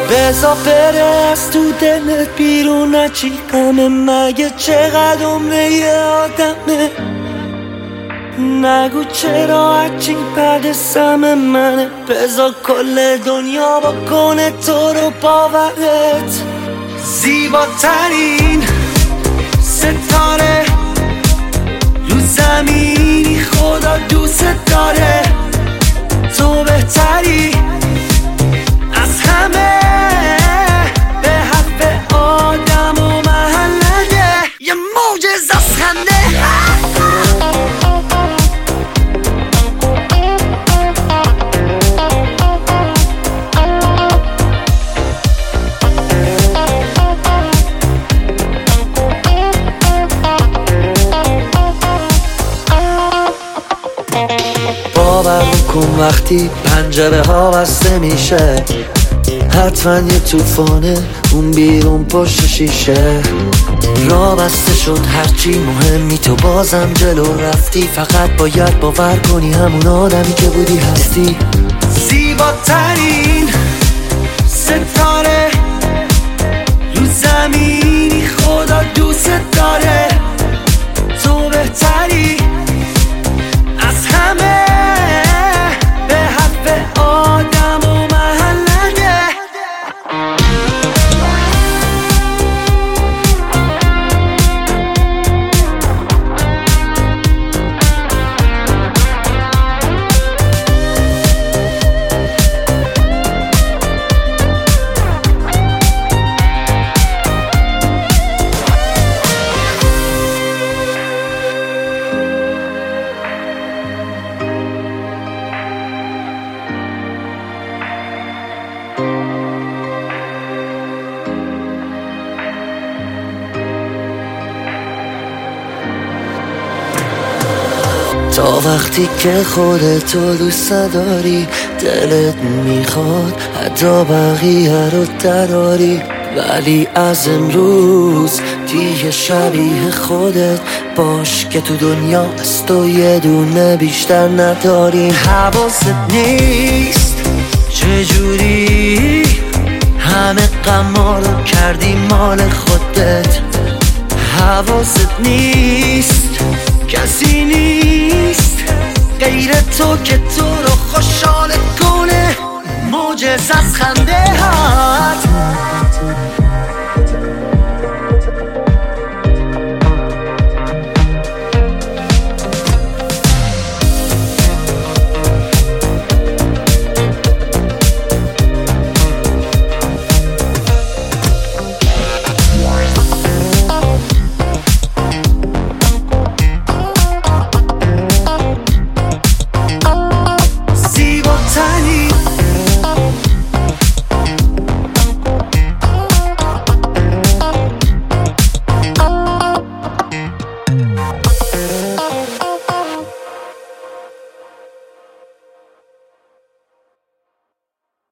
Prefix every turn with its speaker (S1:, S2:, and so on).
S1: بزا بره از تو دلت بیرون نچی غمه مگه چقدر عمره یه آدمه نگو چرا هرچی بعد سم منه بزا کل دنیا بکنه تو رو باورت زیباترین ستاره رو زمینی خدا دوست داره تو بهتری از همه به حرف آدم و محله یه معجزه از خنده باور کن وقتی پنجره ها بسته میشه حتما یه طوفانه اون بیرون پشت شیشه راه بسته شد هرچی مهمی تو بازم جلو رفتی فقط باید باور کنی همون آدمی که بودی هستی زیباترین ستاره رو زمینی خدا دوست داره تو بهتری از همه به حرف آدم و محله تا وقتی که خودتو دوست داری دلت میخواد حتی بقیه رو دراری ولی از امروز دیگه شبیه خودت باش که تو دنیا از تو یه دونه بیشتر نداری حواست نیست چجوری همه غما رو کردی مال خودت حواست نیست کسی نیست غیر تو که تو